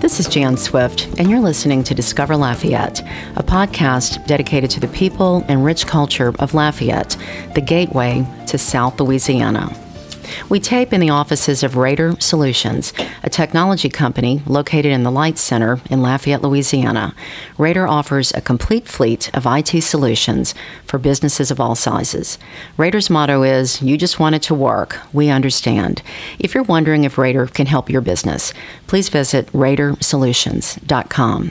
This is Jan Swift, and you're listening to Discover Lafayette, a podcast dedicated to the people and rich culture of Lafayette, the gateway to South Louisiana. We tape in the offices of Raider Solutions, a technology company located in the Light Center in Lafayette, Louisiana. Raider offers a complete fleet of IT solutions for businesses of all sizes. Raider's motto is, "You just want it to work. We understand." If you're wondering if Raider can help your business, please visit RaiderSolutions.com.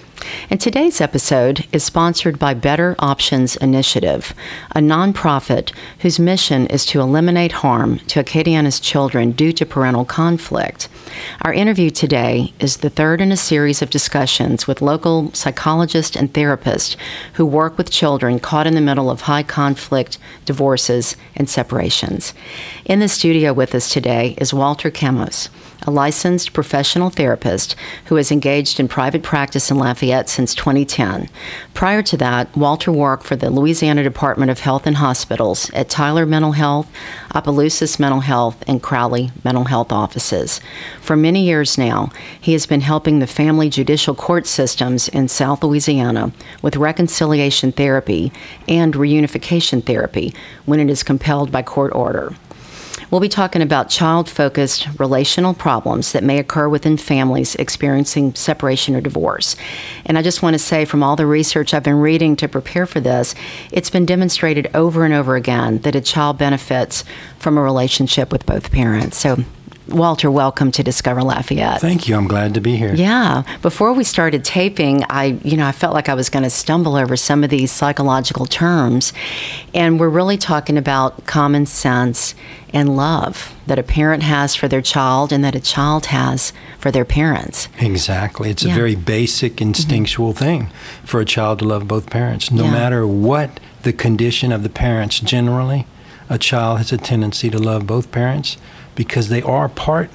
And today's episode is sponsored by Better Options Initiative, a nonprofit whose mission is to eliminate harm to Acadiana's children due to parental conflict. Our interview today is the third in a series of discussions with local psychologists and therapists who work with children caught in the middle of high conflict divorces and separations. In the studio with us today is Walter Camos, a licensed professional therapist who has engaged in private practice in Lafayette since 2010. Prior to that, Walter worked for the Louisiana Department of Health and Hospitals at Tyler Mental Health, Opelousas Mental Health, and Crowley Mental Health offices. For many years now, he has been helping the family judicial court systems in South Louisiana with reconciliation therapy and reunification therapy when it is compelled by court order. We'll be talking about child-focused relational problems that may occur within families experiencing separation or divorce. And I just want to say, from all the research I've been reading to prepare for this, it's been demonstrated over and over again that a child benefits from a relationship with both parents. So, Walter, welcome to Discover Lafayette. Thank you. I'm glad to be here. Yeah. Before we started taping, I felt like I was going to stumble over some of these psychological terms. And we're really talking about common sense and love that a parent has for their child and that a child has for their parents. Exactly. It's a very basic, instinctual thing for a child to love both parents. No matter what the condition of the parents generally, a child has a tendency to love both parents because they are part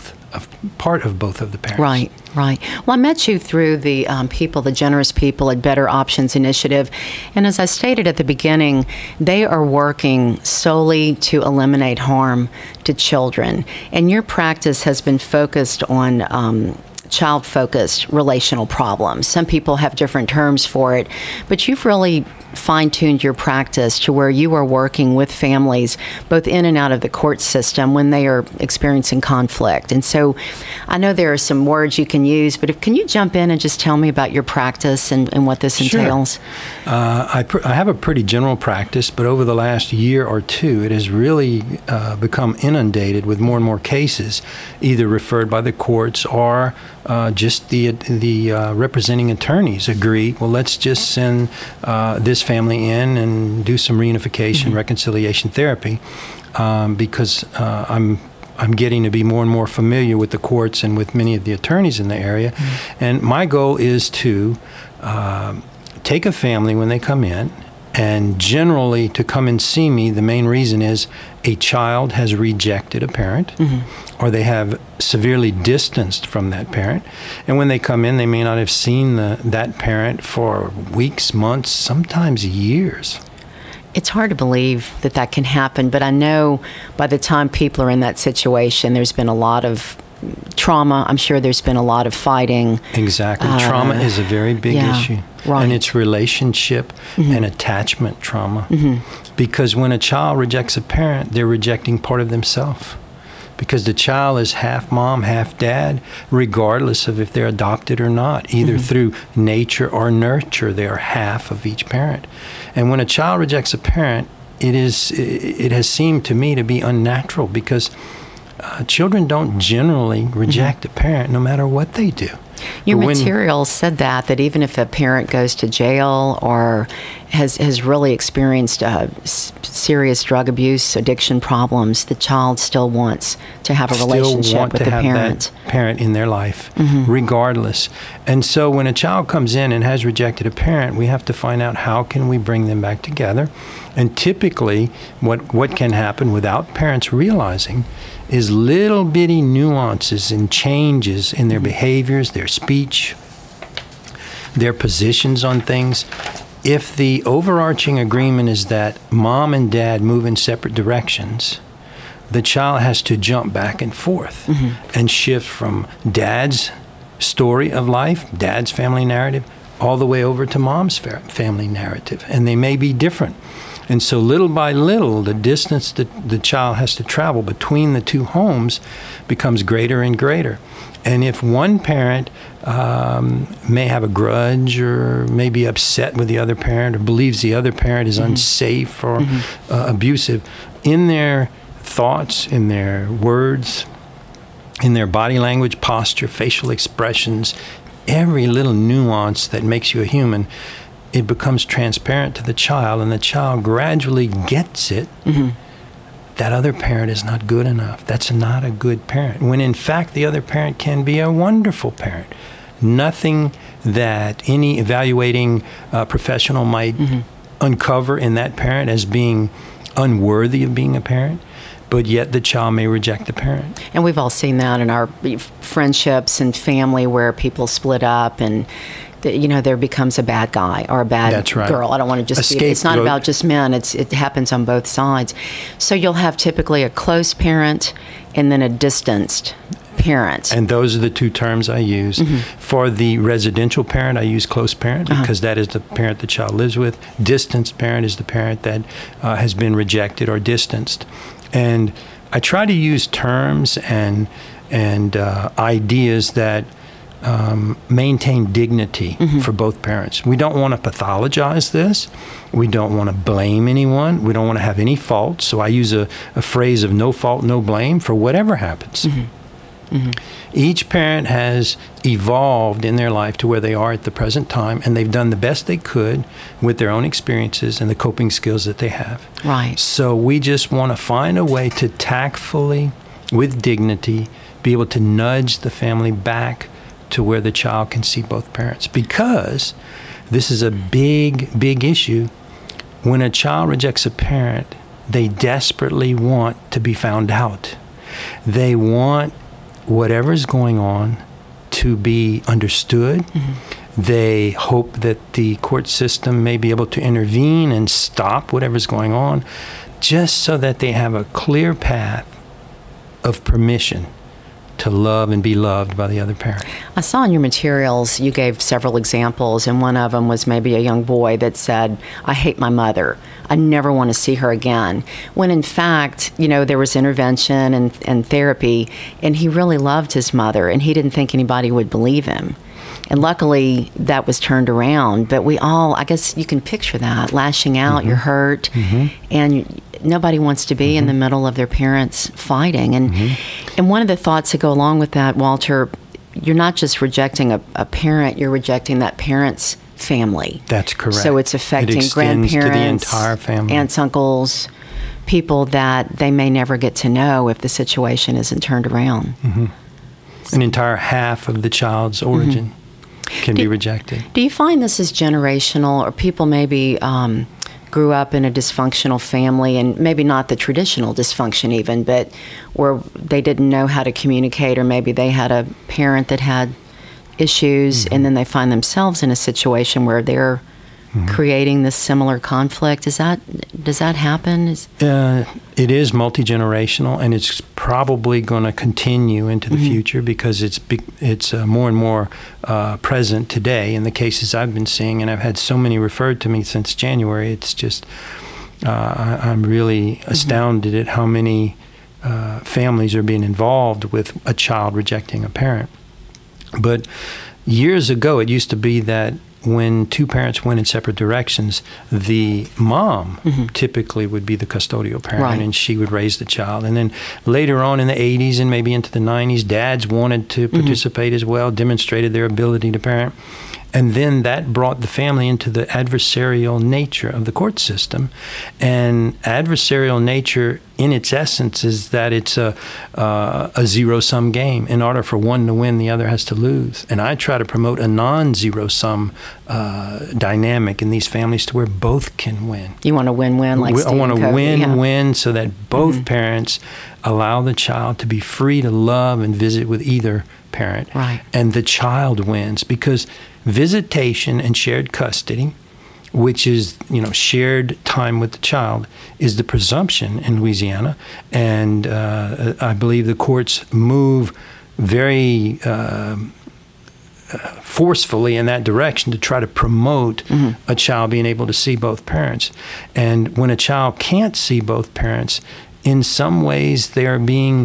of both of the parents. Right. Well, I met you through the the generous people at Better Options Initiative. And as I stated at the beginning, they are working solely to eliminate harm to children. And your practice has been focused on child-focused relational problems. Some people have different terms for it, but you've really fine-tuned your practice to where you are working with families both in and out of the court system when they are experiencing conflict. And so I know there are some words you can use, but can you jump in and just tell me about your practice and what this entails? I have a pretty general practice, but over the last year or two, it has really become inundated with more and more cases, either referred by the courts or just the representing attorneys agree, well, let's just send this family in and do some reunification, reconciliation therapy, because I'm getting to be more and more familiar with the courts and with many of the attorneys in the area. And my goal is to take a family when they come in, and generally to come and see me, the main reason is a child has rejected a parent, or they have severely distanced from that parent. And when they come in, they may not have seen that parent for weeks, months, sometimes years. It's hard to believe that can happen, but I know by the time people are in that situation, there's been a lot of trauma. I'm sure there's been a lot of fighting. Exactly. Trauma is a very big issue. Right. And it's relationship and attachment trauma. Because when a child rejects a parent, they're rejecting part of themselves. Because the child is half mom, half dad, regardless of if they're adopted or not. Either through nature or nurture, they are half of each parent. And when a child rejects a parent, it has seemed to me to be unnatural, because children don't generally reject a parent no matter what they do. Your material said that even if a parent goes to jail or has really experienced serious drug abuse, addiction problems, the child still wants to have a relationship with the parent. That parent in their life, regardless. And so when a child comes in and has rejected a parent, we have to find out how can we bring them back together. And typically, what can happen without parents realizing is little bitty nuances and changes in their behaviors, their speech, their positions on things. If the overarching agreement is that mom and dad move in separate directions, the child has to jump back and forth and shift from dad's story of life, dad's family narrative, all the way over to mom's family narrative. And they may be different. And so little by little, the distance that the child has to travel between the two homes becomes greater and greater. And if one parent may have a grudge or may be upset with the other parent or believes the other parent is unsafe or abusive, in their thoughts, in their words, in their body language, posture, facial expressions, every little nuance that makes you a human, it becomes transparent to the child, and the child gradually gets it. That other parent is not good enough. That's not a good parent. When in fact, the other parent can be a wonderful parent. Nothing that any evaluating professional might uncover in that parent as being unworthy of being a parent, but yet the child may reject the parent. And we've all seen that in our friendships and family where people split up and there becomes a bad guy or a bad girl. I don't want to just be, it's not about just men. It happens on both sides. So you'll have typically a close parent and then a distanced parent. And those are the two terms I use. For the residential parent, I use close parent because that is the parent the child lives with. Distanced parent is the parent that has been rejected or distanced. And I try to use terms and ideas that maintain dignity for both parents. We don't want to pathologize this. We don't want to blame anyone. We don't want to have any faults. So I use a phrase of no fault, no blame for whatever happens. Each parent has evolved in their life to where they are at the present time, and they've done the best they could with their own experiences and the coping skills that they have. Right. So we just want to find a way to tactfully, with dignity, be able to nudge the family back to where the child can see both parents. Because this is a big, big issue. When a child rejects a parent, they desperately want to be found out. They want whatever's going on to be understood. They hope that the court system may be able to intervene and stop whatever's going on, just so that they have a clear path of permission to love and be loved by the other parent. I saw in your materials you gave several examples, and one of them was maybe a young boy that said, I hate my mother. I never want to see her again. When in fact, there was intervention and therapy, and he really loved his mother, and he didn't think anybody would believe him. And luckily, that was turned around. But we all, I guess you can picture that, lashing out, you're hurt, and nobody wants to be in the middle of their parents fighting. And one of the thoughts that go along with that, Walter, you're not just rejecting a parent, you're rejecting that parent's family. That's correct. So it's affecting grandparents, to the entire family, aunts, uncles, people that they may never get to know if the situation isn't turned around. An entire half of the child's origin can be rejected. Do you find this is generational, or people maybe grew up in a dysfunctional family, and maybe not the traditional dysfunction even, but where they didn't know how to communicate, or maybe they had a parent that had issues, and then they find themselves in a situation where they're creating this similar conflict? Does that happen? It is multi-generational, and it's probably going to continue into the future because it's more and more present today in the cases I've been seeing, and I've had so many referred to me since January. It's just I'm really astounded at how many families are being involved with a child rejecting a parent. But years ago, it used to be that when two parents went in separate directions, the mom typically would be the custodial parent, and she would raise the child. And then later on in the 80s and maybe into the 90s, dads wanted to participate as well, demonstrated their ability to parent. And then that brought the family into the adversarial nature of the court system. And adversarial nature, in its essence, is that it's a zero-sum game. In order for one to win, the other has to lose. And I try to promote a non-zero-sum dynamic in these families to where both can win. You want a win-win, like Stephen I want to Covey, win so that both parents allow the child to be free to love and visit with either parent. Right. And the child wins, because visitation and shared custody, which is, shared time with the child, is the presumption in Louisiana. And I believe the courts move very forcefully in that direction to try to promote a child being able to see both parents. And when a child can't see both parents, in some ways they're being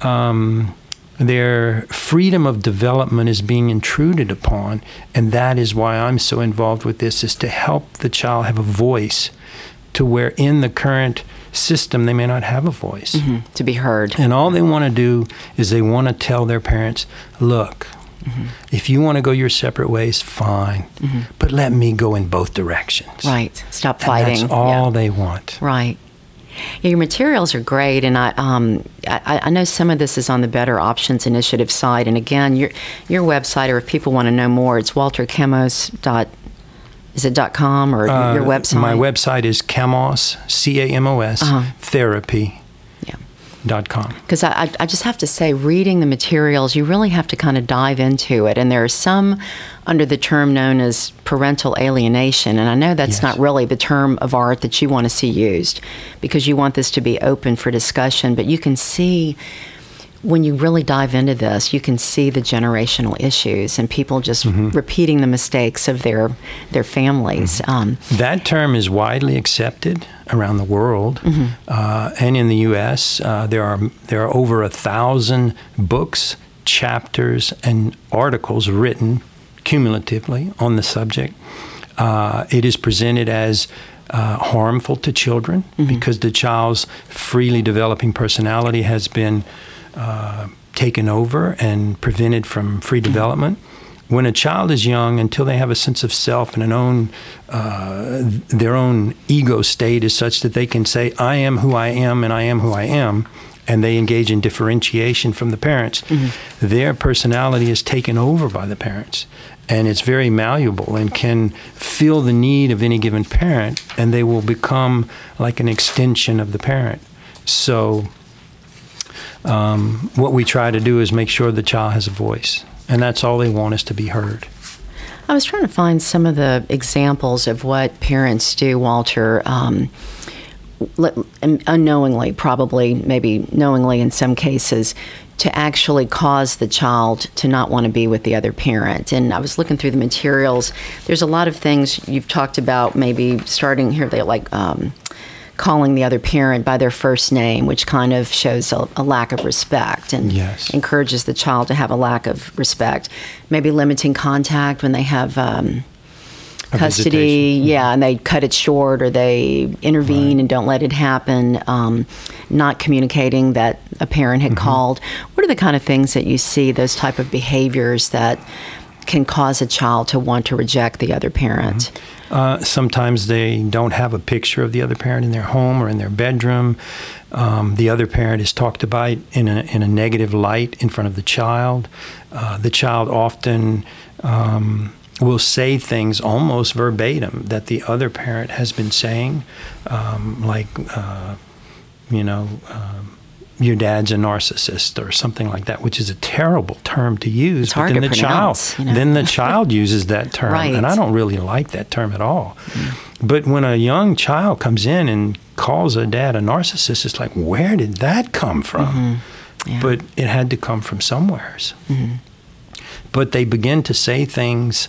their freedom of development is being intruded upon, and that is why I'm so involved with this, is to help the child have a voice to where in the current system they may not have a voice. To be heard. And all they want to do is they want to tell their parents, look, if you want to go your separate ways, fine, but let me go in both directions. Right. Stop fighting. And that's all they want. Right. Yeah, your materials are great, and I know some of this is on the Better Options Initiative site. And again, your website, or if people want to know more, it's waltercamos.com. Is it .com or your website? My website is Camos, C-A-M-O-S, therapy.com. Because I just have to say, reading the materials, you really have to kind of dive into it. And there are some under the term known as parental alienation. And I know that's not really the term of art that you want to see used, because you want this to be open for discussion. But you can see, when you really dive into this, you can see the generational issues and people just repeating the mistakes of their families. That term is widely accepted around the world, and in the U.S. There are over 1,000 books, chapters, and articles written cumulatively on the subject. It is presented as harmful to children because the child's freely developing personality has been taken over and prevented from free development. When a child is young, until they have a sense of self and their own ego state is such that they can say, I am who I am and I am who I am, and they engage in differentiation from the parents, their personality is taken over by the parents. And it's very malleable and can feel the need of any given parent, and they will become like an extension of the parent. So what we try to do is make sure the child has a voice, and that's all they want, is to be heard. I was trying to find some of the examples of what parents do, Walter, unknowingly, probably, maybe knowingly in some cases, to actually cause the child to not want to be with the other parent. And I was looking through the materials. There's a lot of things you've talked about, maybe starting here, they like calling the other parent by their first name, which kind of shows a lack of respect and encourages the child to have a lack of respect. Maybe limiting contact when they have custody, and they cut it short, or they intervene and don't let it happen. Not communicating that a parent had called. What are the kind of things that you see, those type of behaviors that can cause a child to want to reject the other parent? Sometimes they don't have a picture of the other parent in their home or in their bedroom. The other parent is talked about in a negative light in front of the child. The child often will say things almost verbatim that the other parent has been saying, your dad's a narcissist or something like that, which is a terrible term to use. It's hard to pronounce. Then the child uses that term, and I don't really like that term at all. But when a young child comes in and calls a dad a narcissist, it's like, where did that come from? But it had to come from somewhere. But they begin to say things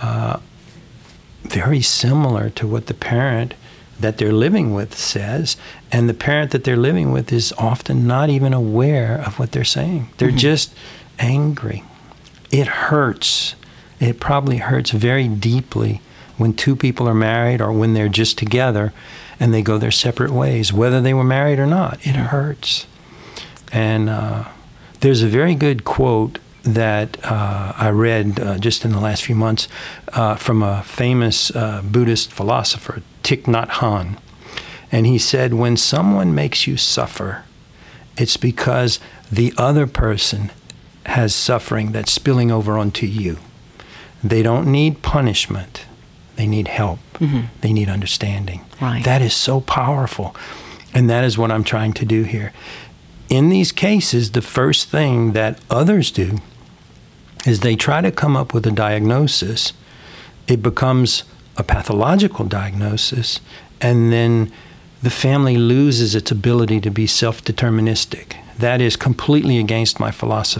very similar to what the parent that they're living with says, and the parent that they're living with is often not even aware of what they're saying. They're just angry. It hurts. It probably hurts very deeply when two people are married or when they're just together and they go their separate ways, whether they were married or not. It hurts. And there's a very good quote that I read just in the last few months from a famous Buddhist philosopher, Thich Nhat Hanh. And he said, when someone makes you suffer, it's because the other person has suffering that's spilling over onto you. They don't need punishment. They need help. They need understanding. That is so powerful. And that is what I'm trying to do here. In these cases, the first thing that others do is they try to come up with a diagnosis. It becomes a pathological diagnosis, and then the family loses its ability to be self-deterministic. That is completely against my philosophy.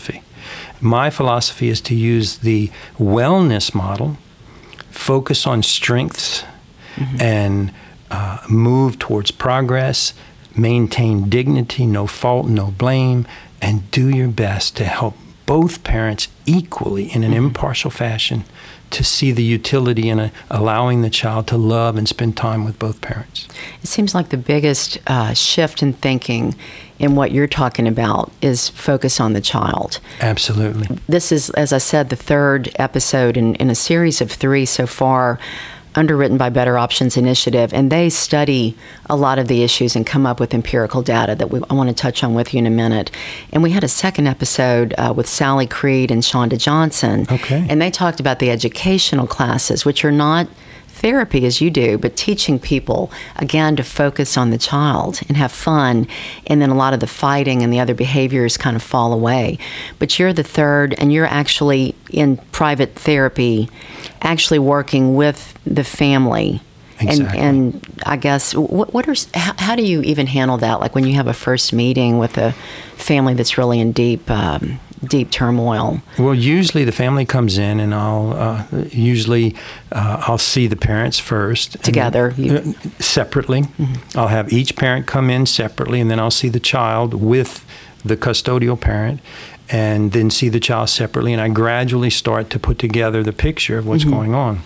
My philosophy is to use the wellness model, focus on strengths, and move towards progress, maintain dignity, no fault, no blame, and do your best to help both parents equally in an impartial fashion to see the utility in allowing the child to love and spend time with both parents. It seems like the biggest shift in thinking in what you're talking about is focus on the child. Absolutely. This is, as I said, the third episode in a series of 3 so far, underwritten by Better Options Initiative, and they study a lot of the issues and come up with empirical data that I want to touch on with you in a minute. And we had a second episode with Sally Creed and Shonda Johnson, and they talked about the educational classes, which are not therapy as you do, but teaching people, again, to focus on the child and have fun, and then a lot of the fighting and the other behaviors kind of fall away. But you're the third, and you're actually in private therapy, actually working with the family. Exactly. And I guess, how do you even handle that? Like when you have a first meeting with a family that's really in deep turmoil? Well, usually the family comes in, and I'll see the parents first. Together? Separately. Mm-hmm. I'll have each parent come in separately, and then I'll see the child with the custodial parent, and then see the child separately, and I gradually start to put together the picture of what's going on.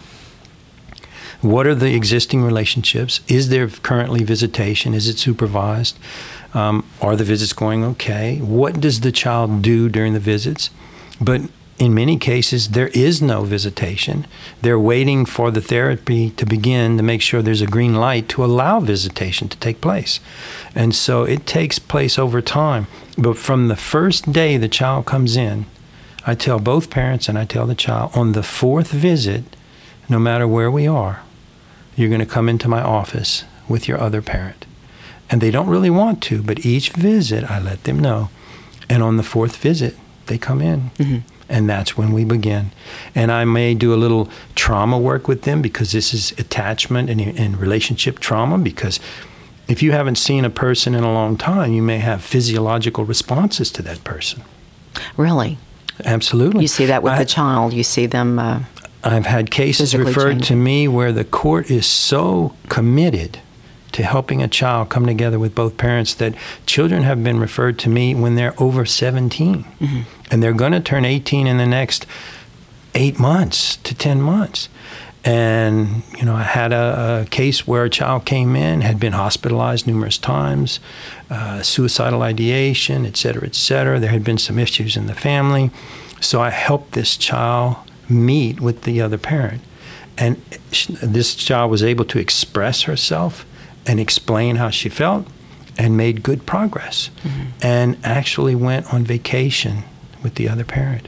What are the existing relationships? Is there currently visitation? Is it supervised? Are the visits going okay? What does the child do during the visits? But in many cases, there is no visitation. They're waiting for the therapy to begin to make sure there's a green light to allow visitation to take place. And so it takes place over time. But from the first day the child comes in, I tell both parents and I tell the child, on the 4th visit, no matter where we are, you're going to come into my office with your other parent. And they don't really want to, but each visit I let them know. And on the 4th visit, they come in. Mm-hmm. And that's when we begin. And I may do a little trauma work with them, because this is attachment and relationship trauma, because if you haven't seen a person in a long time, you may have physiological responses to that person. Really? Absolutely. You see that with the child. You see them I've had cases referred to me where the court is so committed to helping a child come together with both parents that children have been referred to me when they're over 17. Mm-hmm. And they're going to turn 18 in the next 8 months to 10 months. And, I had a case where a child came in, had been hospitalized numerous times, suicidal ideation, et cetera, et cetera. There had been some issues in the family. So I helped this child meet with the other parent. And this child was able to express herself and explain how she felt and made good progress, and actually went on vacation with the other parent.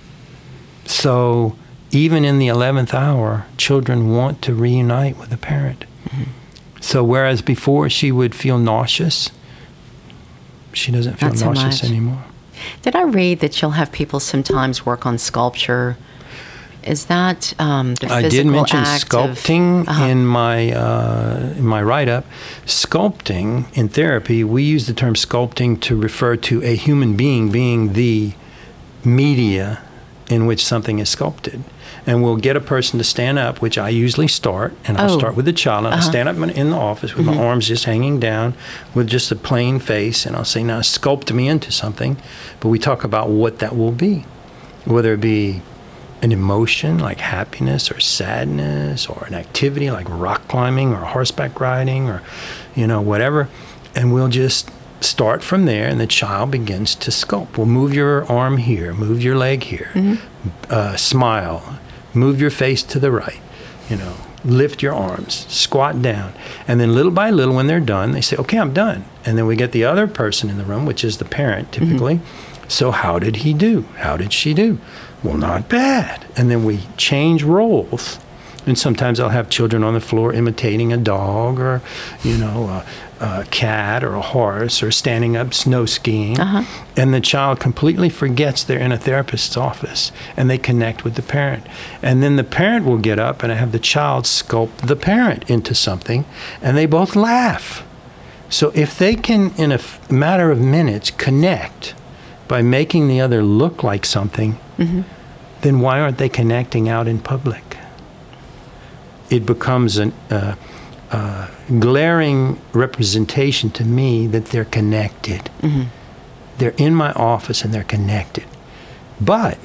So even in the 11th hour, children want to reunite with a parent. Mm-hmm. So whereas before she would feel nauseous, she doesn't feel nauseous anymore. Did I read that you'll have people sometimes work on sculpture? Is that the physical I did mention act sculpting in my write-up. Sculpting in therapy, we use the term sculpting to refer to a human being the media in which something is sculpted. And we'll get a person to stand up, which I usually start, and I'll start with the child, and I'll stand up in the office with my arms just hanging down with just a plain face, and I'll say, now sculpt me into something. But we talk about what that will be, whether it be an emotion like happiness or sadness, or an activity like rock climbing or horseback riding, or whatever, and we'll just start from there, and the child begins to sculpt. We'll move your arm here, move your leg here, smile, move your face to the right, lift your arms, squat down, and then little by little, when they're done, they say, okay, I'm done. And then we get the other person in the room, which is the parent typically. So how did he do? How did she do? Well, not bad. And then we change roles. And sometimes I'll have children on the floor imitating a dog, or, a cat or a horse, or standing up snow skiing. And the child completely forgets they're in a therapist's office, and they connect with the parent. And then the parent will get up, and I have the child sculpt the parent into something, and they both laugh. So if they can, in a matter of minutes, connect by making the other look like something, then why aren't they connecting out in public? It becomes a glaring representation to me that they're connected. They're in my office and they're connected. But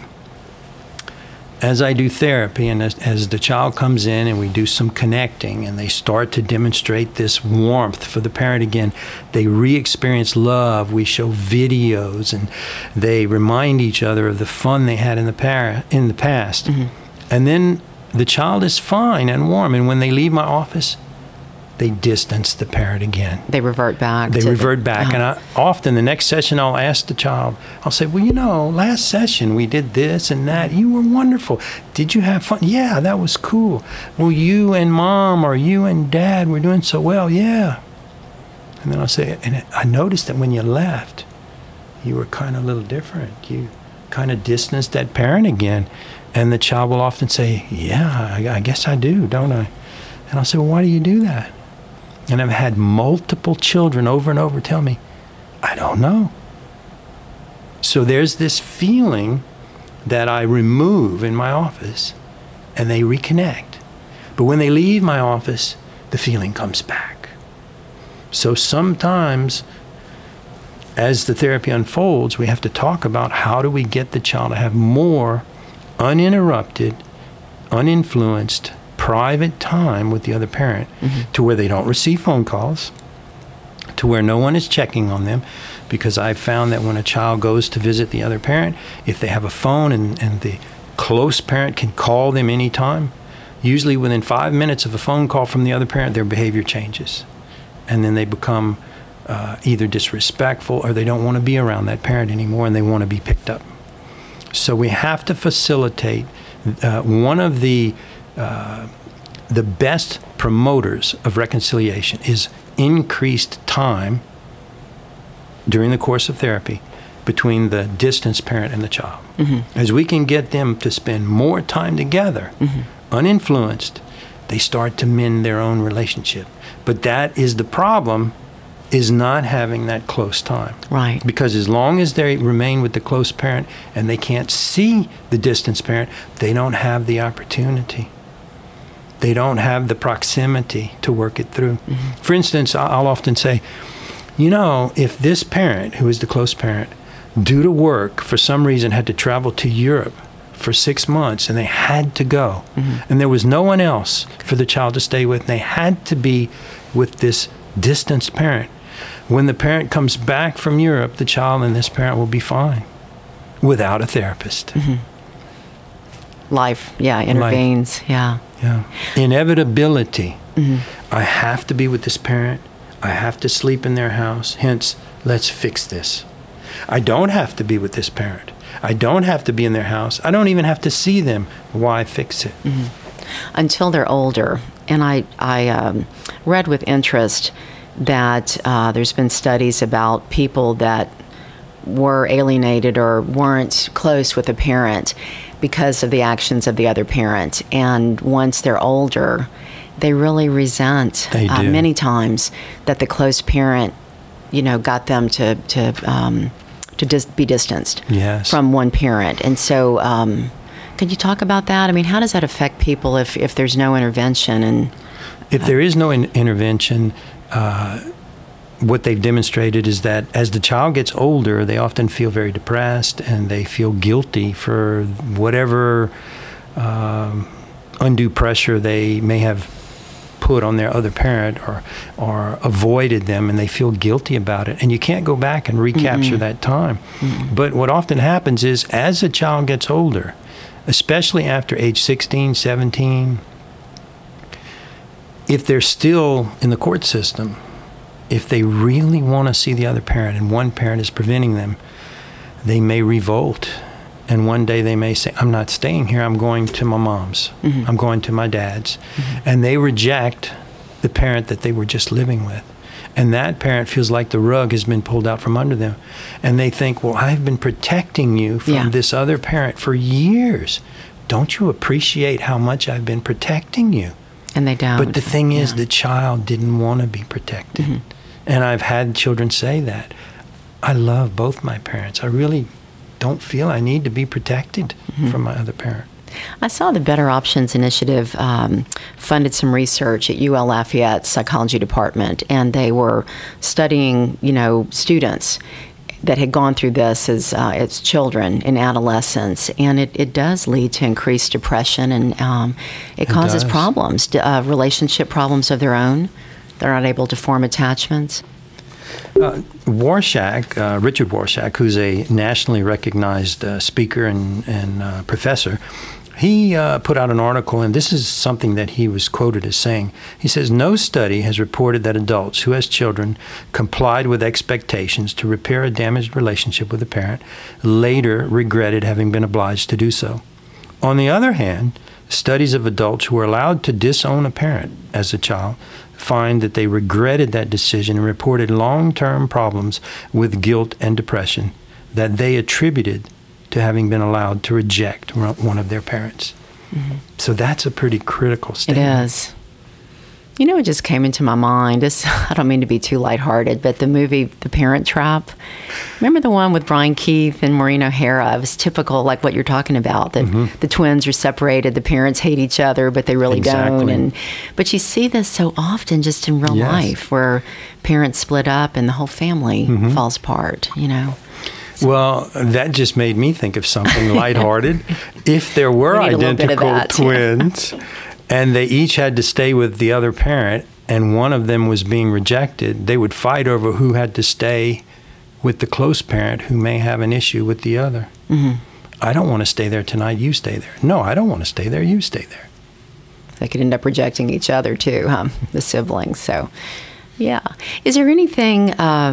as I do therapy and as the child comes in and we do some connecting and they start to demonstrate this warmth for the parent again, they re-experience love. We show videos and they remind each other of the fun they had in the past. And then the child is fine and warm. And when they leave my office, they distance the parent again. They revert back. And often the next session I'll ask the child, I'll say, well, you know, last session we did this and that. You were wonderful. Did you have fun? Yeah, that was cool. Well, you and mom or you and dad were doing so well. Yeah. And then I'll say, and I noticed that when you left, you were kind of a little different. You kind of distanced that parent again. And the child will often say, yeah, I guess I do, don't I? And I'll say, well, why do you do that? And I've had multiple children over and over tell me, I don't know. So there's this feeling that I remove in my office and they reconnect. But when they leave my office, the feeling comes back. So sometimes as the therapy unfolds, we have to talk about how do we get the child to have more uninterrupted, uninfluenced, private time with the other parent to where they don't receive phone calls, to where no one is checking on them. Because I've found that when a child goes to visit the other parent, if they have a phone and the close parent can call them anytime, usually within 5 minutes of a phone call from the other parent, their behavior changes. And then they become either disrespectful or they don't want to be around that parent anymore and they want to be picked up. So we have to facilitate one of the best promoters of reconciliation is increased time during the course of therapy between the distanced parent and the child. As we can get them to spend more time together, uninfluenced, they start to mend their own relationship. But that is the problem, is not having that close time. Right. Because as long as they remain with the close parent and they can't see the distanced parent, they don't have the opportunity. They don't have the proximity to work it through. For instance, I'll often say, you know, if this parent, who is the close parent, due to work, for some reason had to travel to Europe for 6 months and they had to go, and there was no one else for the child to stay with, and they had to be with this distanced parent. When the parent comes back from Europe, the child and this parent will be fine without a therapist. Life, intervenes. Yeah. Inevitability. I have to be with this parent. I have to sleep in their house. Hence, let's fix this. I don't have to be with this parent. I don't have to be in their house. I don't even have to see them. Why fix it? Until they're older. And I read with interest that there's been studies about people that were alienated or weren't close with a parent because of the actions of the other parent. And once they're older, they really resent many times that the close parent, got them to just be distanced from one parent. And so, could you talk about that? I mean, how does that affect people if there's no intervention? And if there is no intervention, what they've demonstrated is that as the child gets older, they often feel very depressed and they feel guilty for whatever undue pressure they may have put on their other parent or avoided them, and they feel guilty about it. And you can't go back and recapture that time. But what often happens is as a child gets older, especially after age 16, 17, if they're still in the court system, if they really want to see the other parent and one parent is preventing them, they may revolt. And one day they may say, I'm not staying here, I'm going to my mom's, I'm going to my dad's. And they reject the parent that they were just living with. And that parent feels like the rug has been pulled out from under them. And they think, well, I've been protecting you from this other parent for years. Don't you appreciate how much I've been protecting you? And they don't. But the thing is, the child didn't want to be protected. And I've had children say that. I love both my parents. I really don't feel I need to be protected from my other parent. I saw the Better Options Initiative funded some research at UL Lafayette Psychology Department, and they were studying, students that had gone through this as children and adolescents, and it does lead to increased depression, and it causes problems, relationship problems of their own. They're not able to form attachments. Warshak, Richard Warshak, who's a nationally recognized speaker and professor, he put out an article, and this is something that he was quoted as saying. He says, no study has reported that adults who, as children, complied with expectations to repair a damaged relationship with a parent later regretted having been obliged to do so. On the other hand, studies of adults who were allowed to disown a parent as a child find that they regretted that decision and reported long-term problems with guilt and depression that they attributed to having been allowed to reject one of their parents. So that's a pretty critical statement. It is. It just came into my mind. I don't mean to be too lighthearted, but the movie The Parent Trap. Remember the one with Brian Keith and Maureen O'Hara? It was typical, like what you're talking about, that the twins are separated, the parents hate each other, but they really don't. But you see this so often just in real life, where parents split up and the whole family falls apart, Well, that just made me think of something lighthearted. If there were identical twins and they each had to stay with the other parent and one of them was being rejected, they would fight over who had to stay with the close parent who may have an issue with the other. I don't want to stay there tonight, you stay there. No, I don't want to stay there, you stay there. They could end up rejecting each other too, the siblings. So, yeah. Is there anything...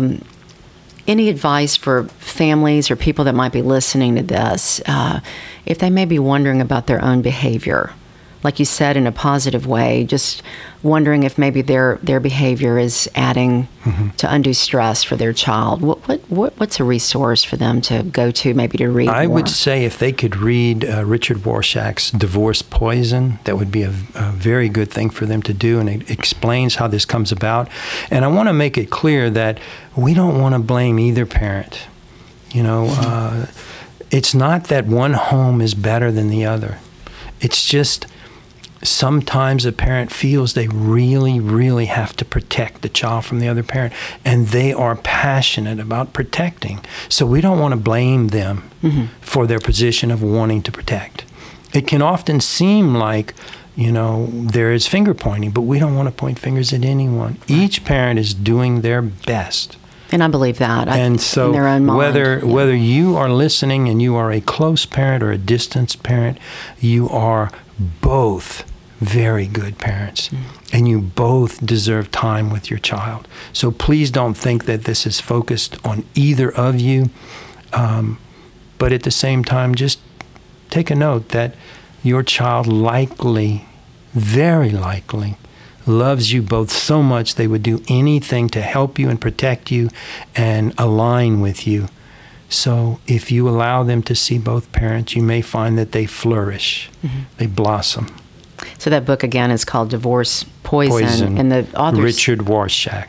any advice for families or people that might be listening to this, if they may be wondering about their own behavior, like you said, in a positive way, just wondering if maybe their behavior is adding to undue stress for their child? What's a resource for them to go to, maybe to read I more? would say if they could read Richard Warshak's Divorce Poison, that would be a very good thing for them to do, and it explains how this comes about. And I want to make it clear that we don't want to blame either parent. It's not that one home is better than the other. It's just sometimes a parent feels they really, really have to protect the child from the other parent, and they are passionate about protecting. So we don't want to blame them for their position of wanting to protect. It can often seem like, there is finger pointing, but we don't want to point fingers at anyone. Each parent is doing their best. And I believe that. And so in their own mind. whether you are listening and you are a close parent or a distant parent, you are both very good parents, and you both deserve time with your child. So please don't think that this is focused on either of you, but at the same time, just take a note that your child likely, very likely, loves you both so much they would do anything to help you and protect you and align with you. So if you allow them to see both parents, you may find that they flourish, they blossom. So that book, again, is called Divorce Poison. And the author Richard Warshak.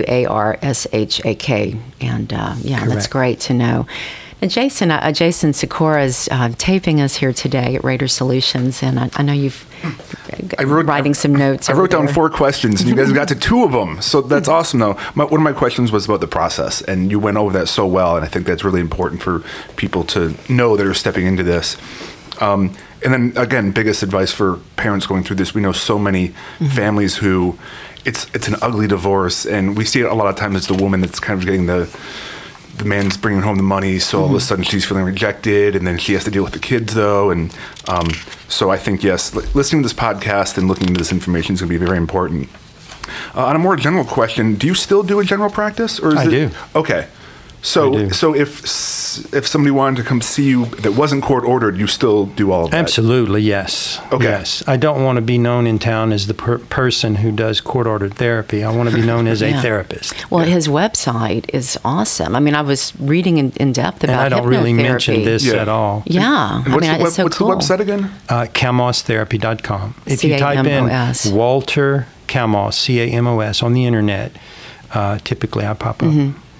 Warshak. And that's great to know. And Jason Sikora is taping us here today at Raider Solutions, and I know you've writing some notes. I wrote down 4 questions, and you guys got to 2 of them. So that's awesome, though. One of my questions was about the process, and you went over that so well, and I think that's really important for people to know that are stepping into this. And then, again, biggest advice for parents going through this. We know so many families who it's an ugly divorce, and we see it a lot of times as the woman that's kind of getting the man's bringing home the money, so all of a sudden she's feeling rejected, and then she has to deal with the kids, though. And so I think, yes, listening to this podcast and looking into this information is going to be very important. On a more general question, do you still do a general practice? Or is I do. Okay. So if somebody wanted to come see you that wasn't court ordered, you still do all of that? Absolutely, yes. Okay. Yes. I don't want to be known in town as the person who does court-ordered therapy. I want to be known as a therapist. Well, his website is awesome. I mean, I was reading in depth about hypnotherapy. And I don't really mention this at all. Yeah. And it's so cool. What's the website again? CamosTherapy.com. If you type in Walter Camos, Camos, on the internet, typically I pop up.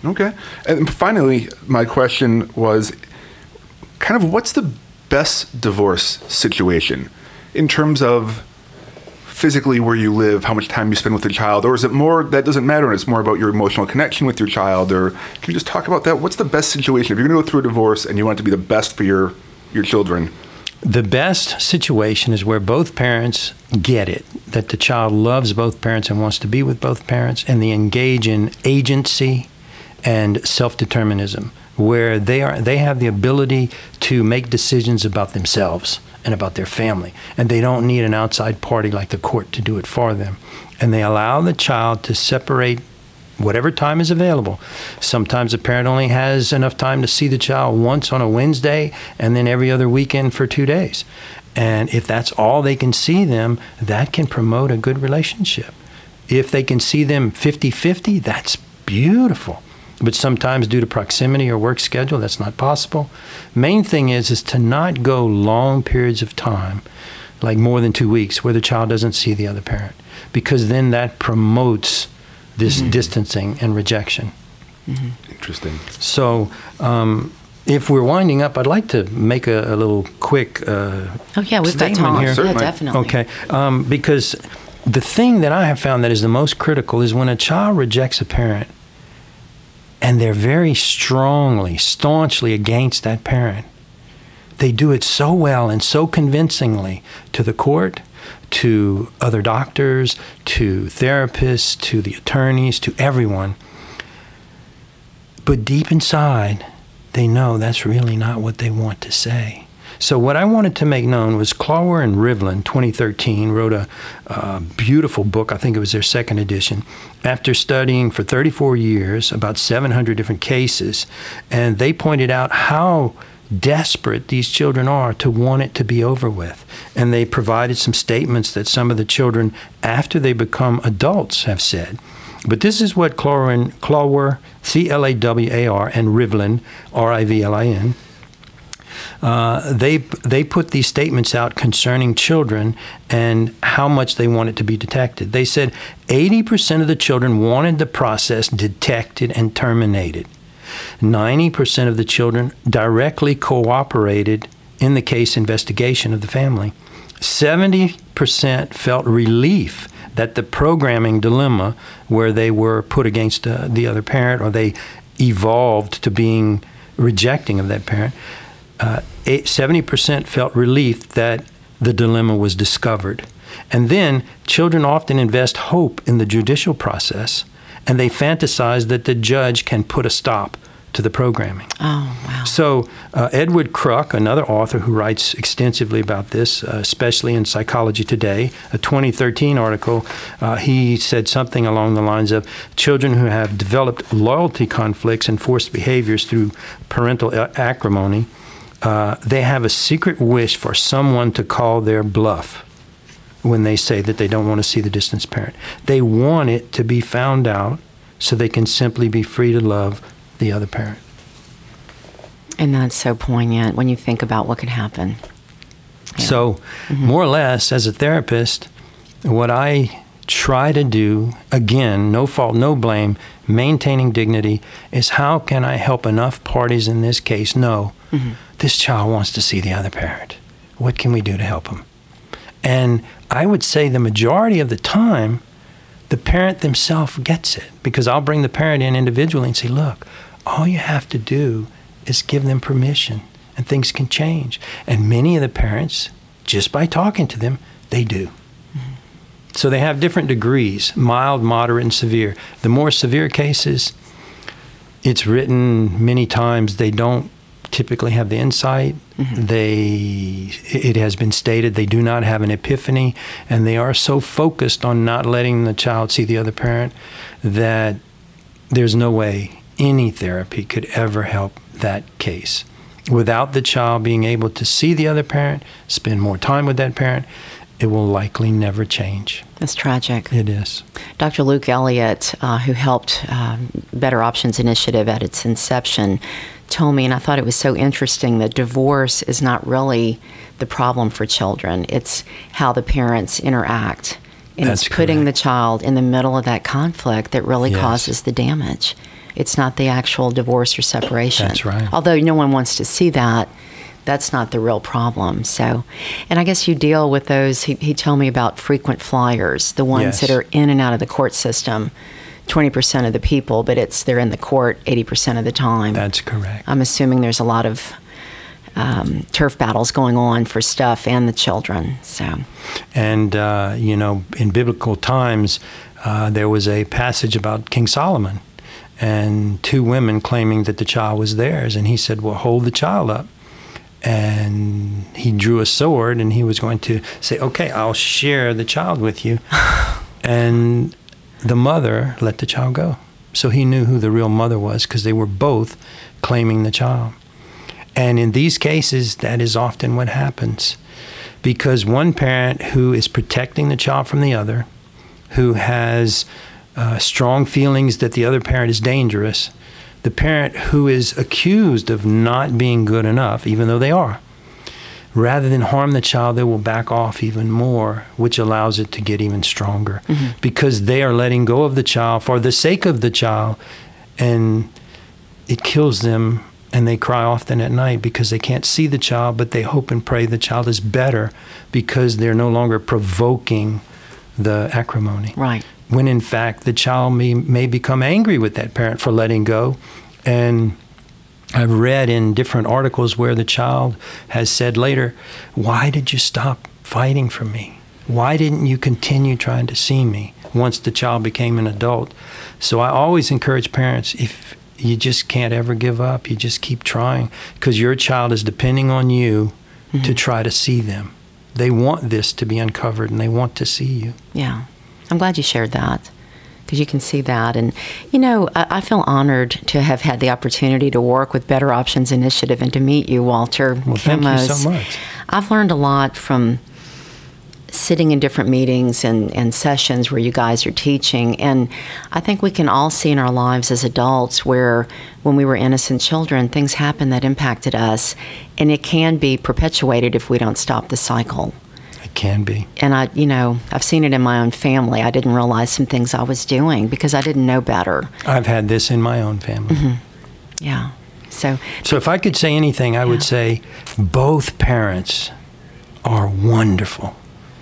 Okay. And finally, my question was kind of what's the best divorce situation in terms of physically where you live, how much time you spend with the child, or is it more that doesn't matter and it's more about your emotional connection with your child? Or can you just talk about that? What's the best situation if you're going to go through a divorce and you want it to be the best for your children? The best situation is where both parents get it, that the child loves both parents and wants to be with both parents, and they engage in agency and self-determinism, where they have the ability to make decisions about themselves and about their family, and they don't need an outside party like the court to do it for them. And they allow the child to separate whatever time is available. Sometimes a parent only has enough time to see the child once on a Wednesday and then every other weekend for 2 days. And if that's all they can see them, that can promote a good relationship. If they can see them 50-50, that's beautiful. But sometimes due to proximity or work schedule, that's not possible. Main thing is to not go long periods of time, like more than 2 weeks, where the child doesn't see the other parent, because then that promotes this distancing and rejection. Interesting. So if we're winding up, I'd like to make a little quick we've got statement time here. Yeah, definitely. Okay, because the thing that I have found that is the most critical is when a child rejects a parent and they're very staunchly against that parent. They do it so well and so convincingly to the court, to other doctors, to therapists, to the attorneys, to everyone. But deep inside, they know that's really not what they want to say. So what I wanted to make known was Clawwer and Rivlin, 2013, wrote a beautiful book. I think it was their second edition, after studying for 34 years about 700 different cases. And they pointed out how desperate these children are to want it to be over with. And they provided some statements that some of the children, after they become adults, have said. But this is what Clawwer, C-L-A-W-A-R, and Rivlin, R-I-V-L-I-N, they put these statements out concerning children and how much they want it to be detected. They said 80% of the children wanted the process detected and terminated. 90% of the children directly cooperated in the case investigation of the family. 70% felt relief that the programming dilemma, where they were put against the other parent or they evolved to being rejecting of that parent, 70% felt relief that the dilemma was discovered. And then children often invest hope in the judicial process, and they fantasize that the judge can put a stop to the programming. Oh, wow. So Edward Kruk, another author who writes extensively about this, especially in Psychology Today, a 2013 article, he said something along the lines of children who have developed loyalty conflicts and forced behaviors through parental acrimony, they have a secret wish for someone to call their bluff when they say that they don't want to see the distant parent. They want it to be found out so they can simply be free to love the other parent. And that's so poignant when you think about what could happen. Yeah. So, more or less, as a therapist, what I try to do, again, no fault, no blame, maintaining dignity, is how can I help enough parties in this case know this child wants to see the other parent? What can we do to help him? And I would say the majority of the time, the parent themselves gets it, because I'll bring the parent in individually and say, look, all you have to do is give them permission and things can change. And many of the parents, just by talking to them, they do. So they have different degrees, mild, moderate, and severe. The more severe cases, it's written many times, they don't typically have the insight. It has been stated they do not have an epiphany, and they are so focused on not letting the child see the other parent that there's no way any therapy could ever help that case. Without the child being able to see the other parent, spend more time with that parent, it will likely never change. That's tragic. It is. Dr. Luke Elliott, who helped Better Options Initiative at its inception, told me, and I thought it was so interesting, that divorce is not really the problem for children. It's how the parents interact. And That's it's putting correct. the child in the middle of that conflict that really Yes. causes the damage. It's not the actual divorce or separation. That's right. Although no one wants to see that, that's not the real problem. So, and I guess you deal with those. He told me about frequent flyers, the ones Yes. that are in and out of the court system. 20% of the people, but they're in the court 80% of the time. That's correct. I'm assuming there's a lot of turf battles going on for stuff and the children. So, And, in biblical times, there was a passage about King Solomon and 2 women claiming that the child was theirs. And he said, well, hold the child up. And he drew a sword and he was going to say, okay, I'll share the child with you. And the mother let the child go. So he knew who the real mother was because they were both claiming the child. And in these cases, that is often what happens. Because one parent who is protecting the child from the other, who has strong feelings that the other parent is dangerous, the parent who is accused of not being good enough, even though they are, rather than harm the child, they will back off even more, which allows it to get even stronger because they are letting go of the child for the sake of the child, and it kills them, and they cry often at night because they can't see the child, but they hope and pray the child is better because they're no longer provoking the acrimony. right. When in fact the child may become angry with that parent for letting go. And I've read in different articles where the child has said later, why did you stop fighting for me? Why didn't you continue trying to see me once the child became an adult? So I always encourage parents, if you just can't ever give up, you just keep trying because your child is depending on you to try to see them. They want this to be uncovered and they want to see you. Yeah. I'm glad you shared that because you can see that. And, I feel honored to have had the opportunity to work with Better Options Initiative and to meet you, Walter. Well, thank you so much. I've learned a lot from sitting in different meetings and sessions where you guys are teaching. And I think we can all see in our lives as adults where when we were innocent children, things happened that impacted us. And it can be perpetuated if we don't stop the cycle. It can be. And I've seen it in my own family. I didn't realize some things I was doing because I didn't know better. I've had this in my own family. Yeah. So if I could say anything, I would say both parents are wonderful.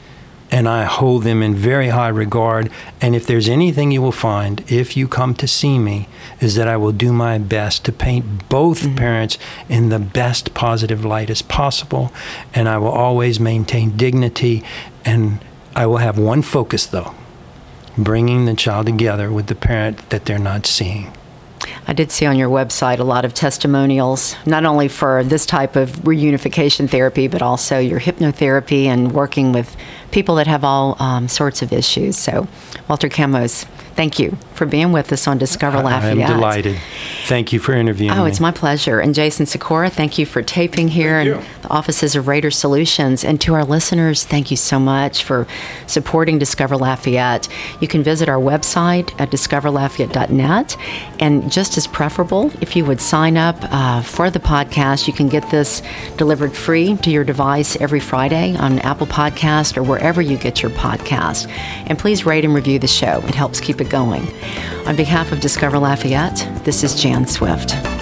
And I hold them in very high regard. And if there's anything you will find, if you come to see me, is that I will do my best to paint both parents in the best positive light as possible. And I will always maintain dignity. And I will have one focus, though, bringing the child together with the parent that they're not seeing. I did see on your website a lot of testimonials, not only for this type of reunification therapy, but also your hypnotherapy and working with people that have all sorts of issues. So, Walter Kamos, thank you for being with us on Discover Lafayette. I am delighted. Thank you for interviewing me. Oh, it's my pleasure. And Jason Sikora, thank you for taping here in the offices of Raider Solutions. And to our listeners, thank you so much for supporting Discover Lafayette. You can visit our website at discoverlafayette.net. And just as preferable, if you would sign up for the podcast, you can get this delivered free to your device every Friday on Apple Podcast or wherever you get your podcast. And please rate and review the show. It helps keep it going. On behalf of Discover Lafayette, this is Jan Swift.